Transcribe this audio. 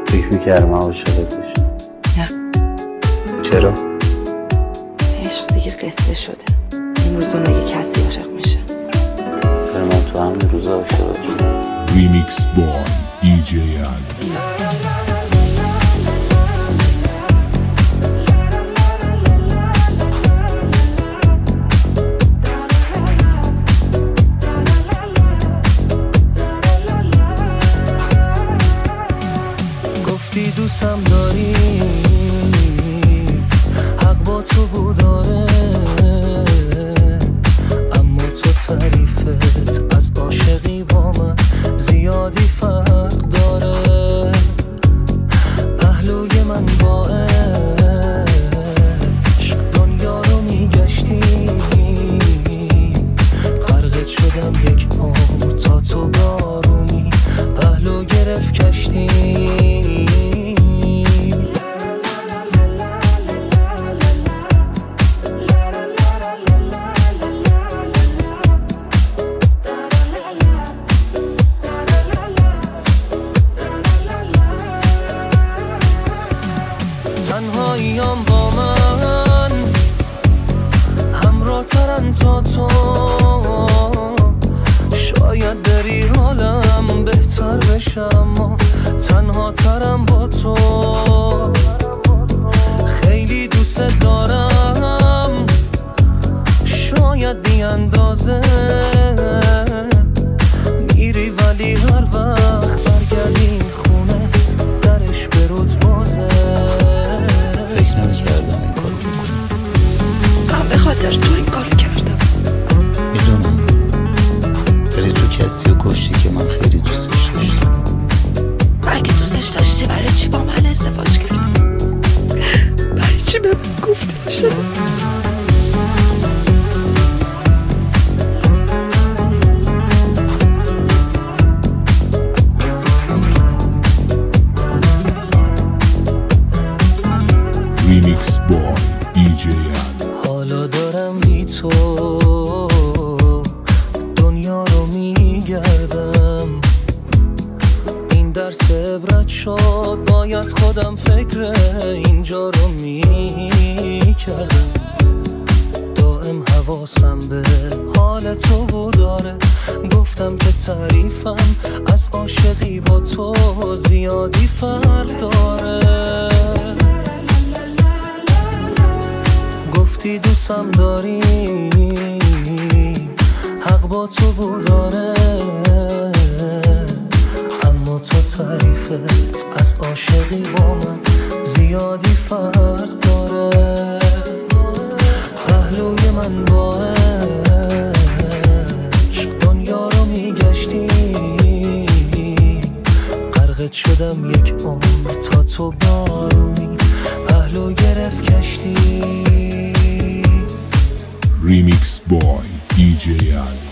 فکر میکردم عاشقت بشم. نه. چرا؟ عشق دیگه قصه شده. این روزا مگه کسی عاشق میشه؟ من تو همین روزا عاشق شدم. ریمیکس بای دیجی علی. گفتی دوستم داری، حق با تو بوداره، اما تو تعریفت از عاشقی با من زیادی فرق داره. پهلوی من با عشق دنیا رو میگشتی، غرقت شدم یک عمر تا تو بارونی پهلو گرفت کشتی. تنهاییام با من همراه ترن تا تو، شاید بری حالم بهتر بشم، اما تنها ترم با تو. خیلی دوست دارم، شاید بی اندازه، میری ولی هر وقت برگردی خونه درش به روت بازه. فکر نمیکردم این کارو بکنم. من به خاطر تو این کارو کردم. میدونم ولی تو کسی رو کشتی که من خیلی دوستش داشتم. اگه دوستش داشتی برای چی با من ازدواج کردی؟ برای چی به من گفتی عاشقم؟ ریمیکس بای دیجی علی. حالا دارم بی تو دنیا رو میگردم، این درس عبرت شد، باید خودم فکر اینجا رو میکردم. دائم حواسم به حال تو بوداره، گفتم که تعریفم از عاشقی با تو زیادی فرق داره. گفتی دوستم داری، حق با تو بوداره، اما تو تعریفت از عاشقی با من زیادی فرق داره. پهلوی من با عشق دنیا رو میگشتی، غرقت شدم یک عمر تا تو بارونی پهلو گرفت کشتی. ریمیکس بای دیجی علی.